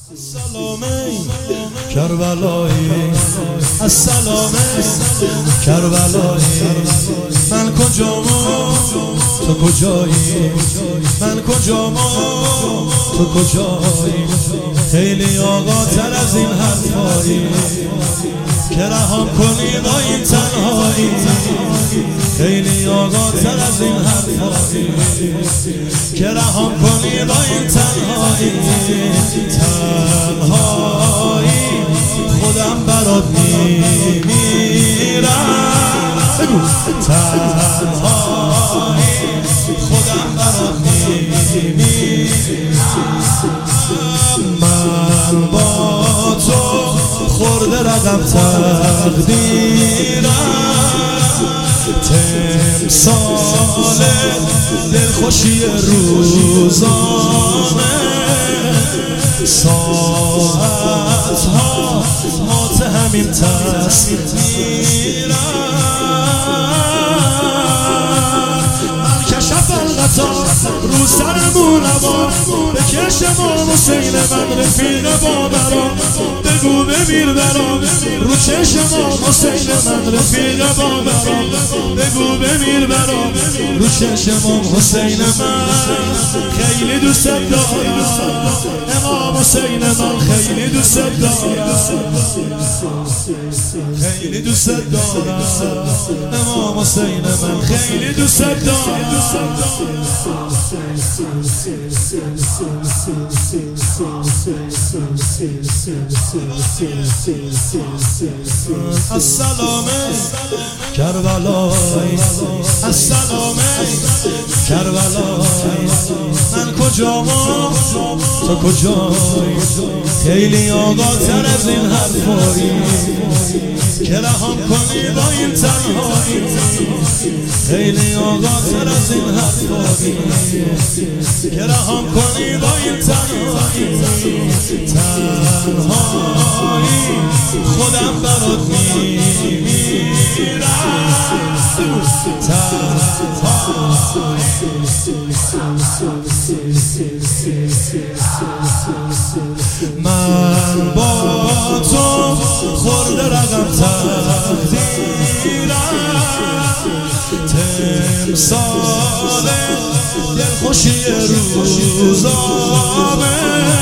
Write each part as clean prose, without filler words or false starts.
السلامه کربلایی، السلامه کربلایی. من کجام تو کجایی، من کجام تو کجایی. خیلی آقا تر از این حرفایی که رهام کنی با این تنهایی. خیلی آقا تر از این حرفایی که رهام کنی با این تنهایی. تنهایی خودم برات میمیرم، تنهایی خودم برات میمیرم. من با تو خورده رقم تقدیرم، تمثال دلخوشی روزانه. ساعتها مات همین تصویرم. من کشف القطار رو سرمون هوا، به کشم حسین من رفیق بابرام. بگو بمیر برام رو چشم حسین من رفیق بابرام. بگو بمیر برام رو چشم حسین من. خیلی دوست دارم امام حسین من، خیلی دوست دارم، خیلی دوست دارم امام حسین من، خیلی دوست دارم. السلامه کربلایی، السلامه کربلایی. من کجام تو کجایی. خیلی آقا تر از این حرفایی که رهام کنی با این تنهایی. خیلی آقا تر از این حرفایی که رهام کنی با این تنهایی. تنهایی خودم برات میمیرم، من با تو خورده رقم تقدیرم، تمثال دلخوشی روزانه.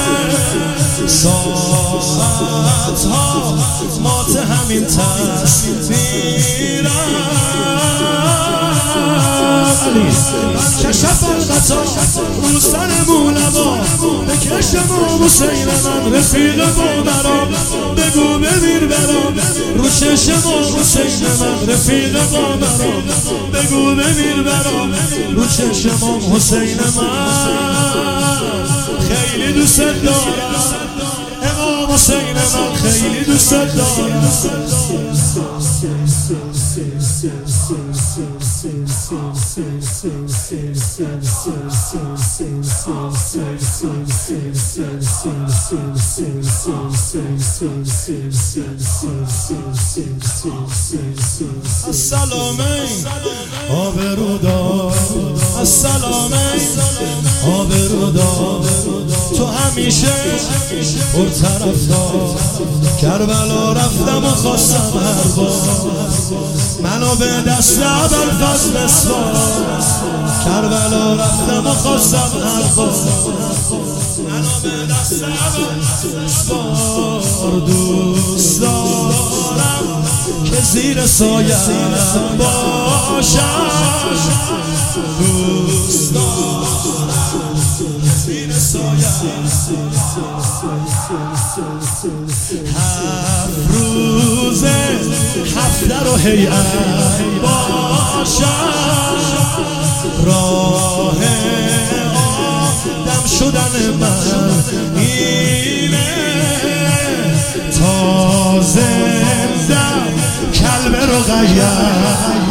ساعتها مات همین تصویرم. من کشف القطار رو سرمون هوا، به کشم حسین من رفیق بابرام. بگو بمیر برام رو چشم حسین من رفیق بابرام. بگو بمیر برام رو چشم حسین من. خیلی دوست دارم امام حسین من، خیلی دوست دارم. السلامه آبرودار، السلامه آبرودار. تو همیشه پرطرفدار. کربلا رفتم و خواستم هر بار منو به دست ابوالفضل بسپار. کربلا رفتم و خواستم هر بار منو به دست ابوالفضل بسپار. دوست دارم که زیر سایه‌ام باشم، دوست دارم که زیر سایه‌ام. 7 روزه 7 در و هیئت باشم. راه آدم شدن من اینه، تا زندم کلمه رو غیب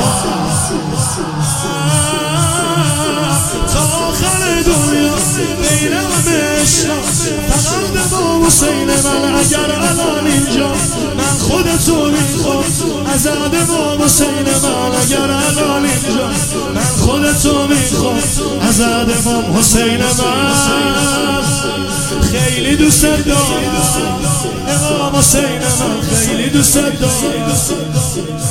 تا آخر دنیا بین همه عشق. فقط با حسین من اگر الان اینجا من خودتو میخوام از امام حسین من اگر الان اینجا من خودتو میخوام از امام حسین من خیلی دوست دارم امام حسین من خیلی دوست دارم